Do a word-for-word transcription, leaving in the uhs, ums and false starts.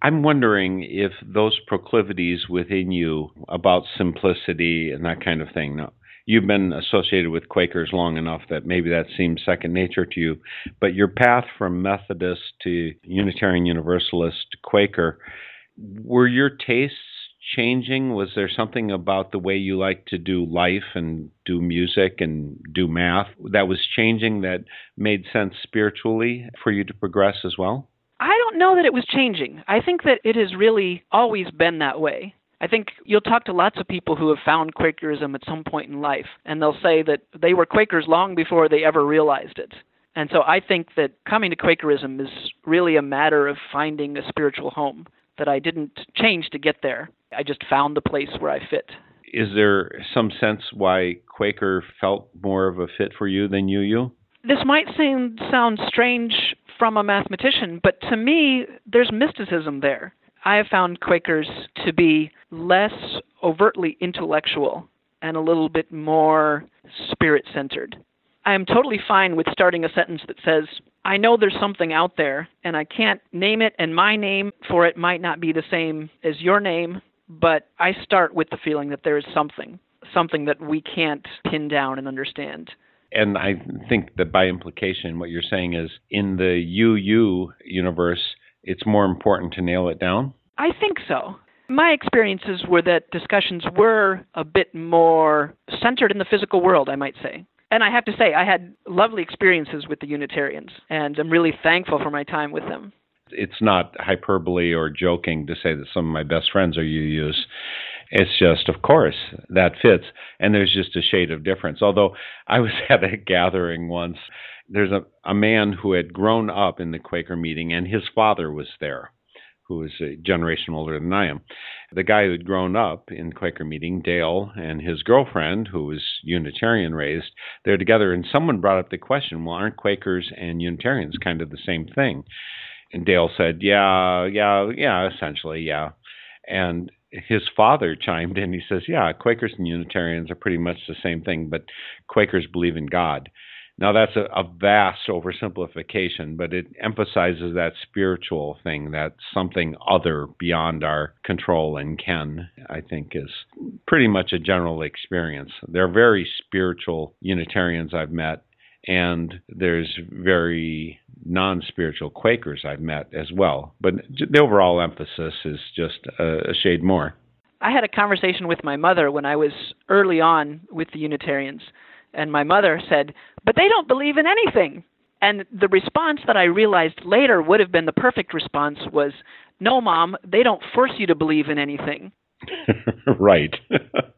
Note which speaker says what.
Speaker 1: I'm wondering if those proclivities within you about simplicity and that kind of thing. Now, you've been associated with Quakers long enough that maybe that seems second nature to you, but your path from Methodist to Unitarian Universalist to Quaker, were your tastes changing? Was there something about the way you like to do life and do music and do math that was changing that made sense spiritually for you to progress as well?
Speaker 2: I don't know that it was changing. I think that it has really always been that way. I think you'll talk to lots of people who have found Quakerism at some point in life, and they'll say that they were Quakers long before they ever realized it. And so I think that coming to Quakerism is really a matter of finding a spiritual home, that I didn't change to get there. I just found the place where I fit.
Speaker 1: Is there some sense why Quaker felt more of a fit for you than U U?
Speaker 2: This might seem sound strange from a mathematician, but to me, there's mysticism there. I have found Quakers to be less overtly intellectual and a little bit more spirit-centered. I am totally fine with starting a sentence that says, I know there's something out there, and I can't name it, and my name for it might not be the same as your name, but I start with the feeling that there is something, something that we can't pin down and understand.
Speaker 1: And I think that by implication, what you're saying is in the U U universe, it's more important to nail it down?
Speaker 2: I think so. My experiences were that discussions were a bit more centered in the physical world, I might say. And I have to say, I had lovely experiences with the Unitarians, and I'm really thankful for my time with them.
Speaker 1: It's not hyperbole or joking to say that some of my best friends are U Us. It's just, of course, that fits. And there's just a shade of difference. Although I was at a gathering once, there's a, a man who had grown up in the Quaker meeting, and his father was there, who was a generation older than I am. The guy who had grown up in Quaker meeting, Dale, and his girlfriend, who was Unitarian raised, they're together. And someone brought up the question, well, aren't Quakers and Unitarians kind of the same thing? And Dale said, yeah, yeah, yeah, essentially, yeah. And his father chimed in. He says, yeah, Quakers and Unitarians are pretty much the same thing, but Quakers believe in God. Now, that's a, a vast oversimplification, but it emphasizes that spiritual thing, that something other beyond our control and ken, I think, is pretty much a general experience. There are very spiritual Unitarians I've met, and there's very non-spiritual Quakers I've met as well. But the overall emphasis is just a, a shade more.
Speaker 2: I had a conversation with my mother when I was early on with the Unitarians, and my mother said, but they don't believe in anything. And the response that I realized later would have been the perfect response was, no, Mom, they don't force you to believe in anything.
Speaker 1: Right.